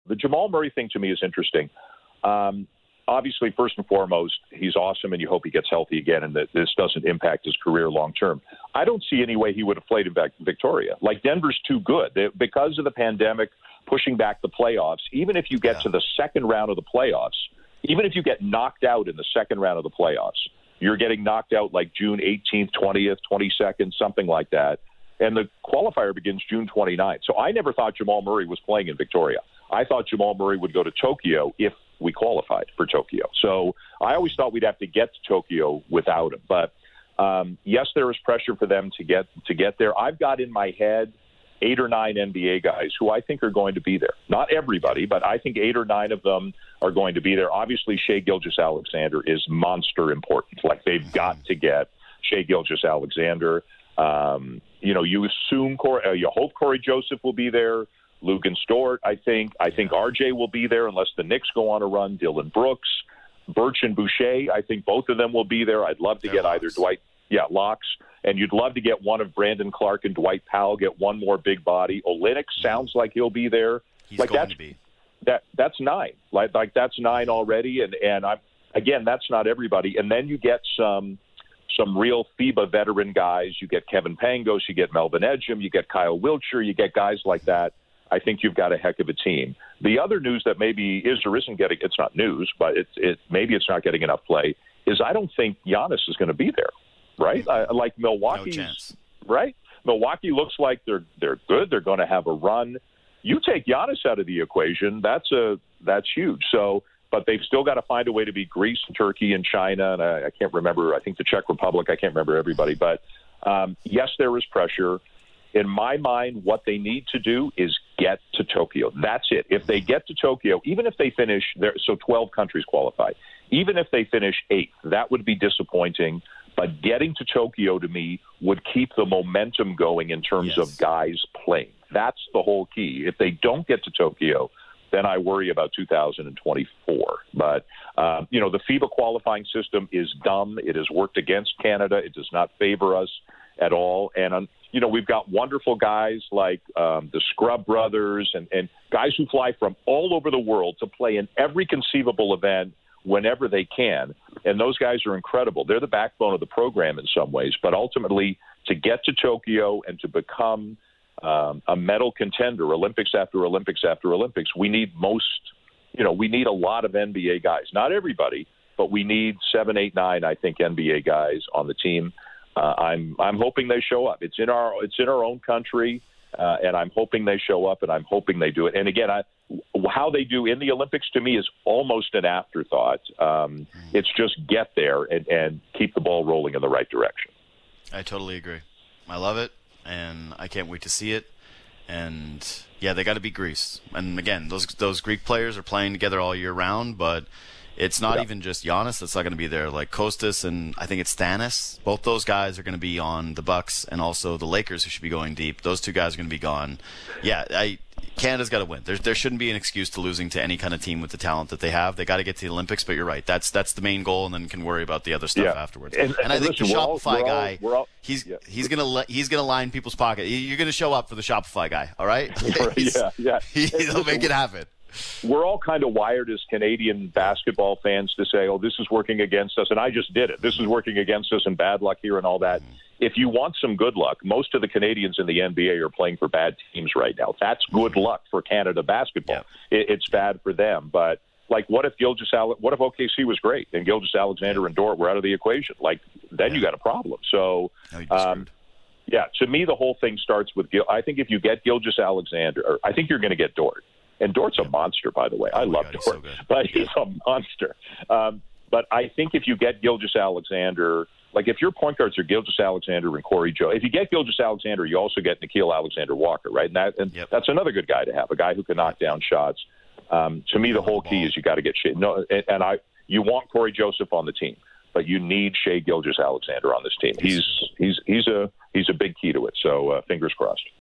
The Jamal Murray thing to me is interesting. Obviously, first and foremost, he's awesome, and you hope he gets healthy again and that this doesn't impact his career long term. I don't see any way he would have played in Victoria. Like, Denver's too good. Because of the pandemic pushing back the playoffs, even if you get to the second round of the playoffs, even if you get knocked out in the second round of the playoffs, you're getting knocked out like June 18th, 20th, 22nd, something like that. And the qualifier begins June 29th. So I never thought Jamal Murray was playing in Victoria. I thought Jamal Murray would go to Tokyo if we qualified for Tokyo. So I always thought we'd have to get to Tokyo without him. But yes, there is pressure for them to get there. I've got in my head 8 or 9 NBA guys who I think are going to be there. Not everybody, but I think 8 or 9 of them are going to be there. Obviously, Shai Gilgeous-Alexander is monster important. Like, they've got to get Shai Gilgeous-Alexander. You assume you hope Corey Joseph will be there. Lugan Stort, I think RJ will be there unless the Knicks go on a run. Dylan Brooks, Birch and Boucher, I think both of them will be there. I'd love to get either Dwight, locks, and you'd love to get one of Brandon Clark and Dwight Powell, get one more big body. Olynyk sounds like he'll be there. He's going to be. That's 9. Like that's 9 already, and that's not everybody. And then you get some real FIBA veteran guys. You get Kevin Pangos, you get Melvin Ejim, you get Kyle Wiltshire, you get guys like that. I think you've got a heck of a team. The other news that maybe is or isn't getting, it's not news, but maybe it's not getting enough play, is I don't think Giannis is going to be there, right? Like Milwaukee's, no chance. Right? Milwaukee looks like they're good. They're going to have a run. You take Giannis out of the equation, that's huge. So, but they've still got to find a way to beat Greece, Turkey, and China, and I can't remember. I think the Czech Republic. I can't remember everybody, but yes, there is pressure. In my mind, what they need to do is get to Tokyo. That's it. If they get to Tokyo, even if they finish there, so 12 countries qualify, even if they finish 8th, that would be disappointing. But getting to Tokyo, to me, would keep the momentum going in terms of guys playing. That's the whole key. If they don't get to Tokyo, then I worry about 2024. But, the FIBA qualifying system is dumb. It has worked against Canada. It does not favor us at all. And, we've got wonderful guys like the Scrub Brothers and guys who fly from all over the world to play in every conceivable event whenever they can. And those guys are incredible. They're the backbone of the program in some ways. But ultimately, to get to Tokyo and to become a medal contender, Olympics after Olympics after Olympics, we need we need a lot of NBA guys. Not everybody, but we need 7, 8, 9, I think, NBA guys on the team. I'm hoping they show up. It's in our own country, and I'm hoping they show up, and I'm hoping they do it. And again, how they do in the Olympics to me is almost an afterthought. It's just get there and keep the ball rolling in the right direction. I totally agree. I love it, and I can't wait to see it. And yeah, they got to beat Greece. And again, those Greek players are playing together all year round, but it's not even just Giannis that's not going to be there. Like Kostas and I think it's Stannis. Both those guys are going to be on the Bucks and also the Lakers, who should be going deep. Those two guys are going to be gone. Yeah, Canada's got to win. There shouldn't be an excuse to losing to any kind of team with the talent that they have. They got to get to the Olympics, but you're right. That's the main goal, and then can worry about the other stuff afterwards. And I think the Shopify guy, he's gonna line people's pocket. You're gonna show up for the Shopify guy, all right? He'll make it happen. We're all kind of wired as Canadian basketball fans to say, oh, this is working against us, and I just did it. This is working against us and bad luck here and all that. If you want some good luck, most of the Canadians in the NBA are playing for bad teams right now. That's good luck for Canada basketball. It's bad for them. But, like, what if OKC was great and Gilgeous-Alexander and Dort were out of the equation? Like, then you got a problem. So, to me, the whole thing starts with I think if you get Gilgeous-Alexander, I think you're going to get Dort. And Dort's a monster, by the way. I love Dort, so but he's a monster. But I think if you get Gilgeous-Alexander, like if your point guards are Gilgeous-Alexander and Corey Joe, if you get Gilgeous-Alexander, you also get Nickeil Alexander-Walker, right? And that's another good guy to have, a guy who can knock down shots. To me, the whole key is you got to get Shai. No, you want Corey Joseph on the team, but you need Shai Gilgeous-Alexander on this team. He's a big key to it. So fingers crossed.